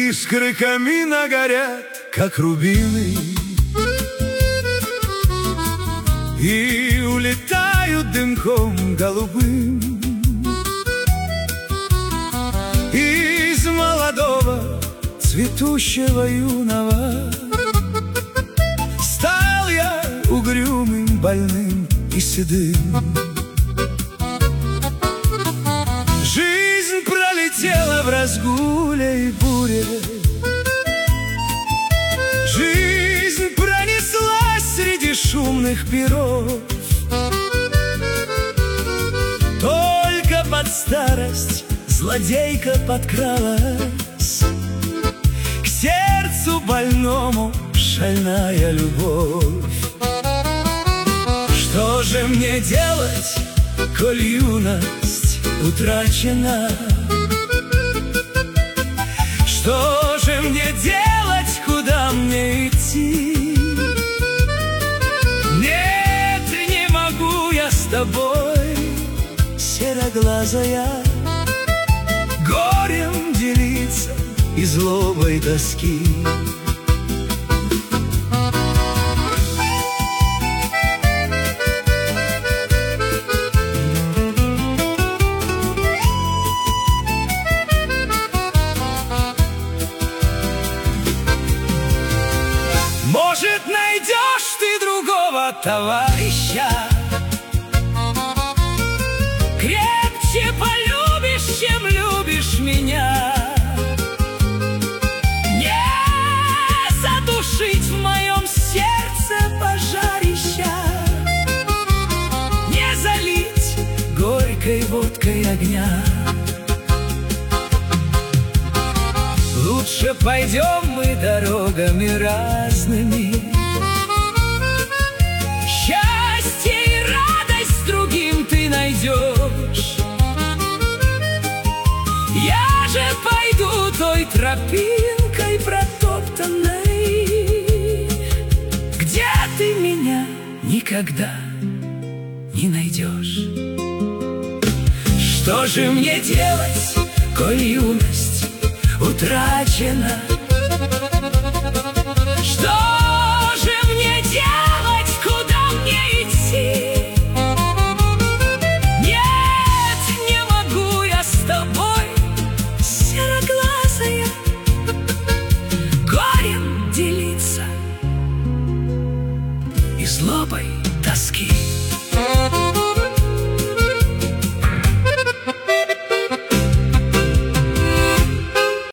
Искры камина горят, как рубины, и улетают дымком голубым. Из молодого, цветущего юного стал я угрюмым, больным и седым. Жизнь пролетела в разгуле и буре, жизнь пронеслась среди шумных перов. Только под старость злодейка подкралась к сердцу больному, шальная любовь. Что же мне делать, коль юность утрачена? Что же мне делать, куда мне идти? Нет, не могу я с тобой, сероглазая, горем делиться и злобой тоски. Может, найдешь ты другого товарища, крепче полюбишь, чем любишь меня. Не задушить в моем сердце пожарища, не залить горькой водкой огня. Лучше пойдем мы дорогами разными, счастье и радость другим ты найдешь. Я же пойду той тропинкой протоптанной, где ты меня никогда не найдешь. Что же мне делать, коль юность утрачена?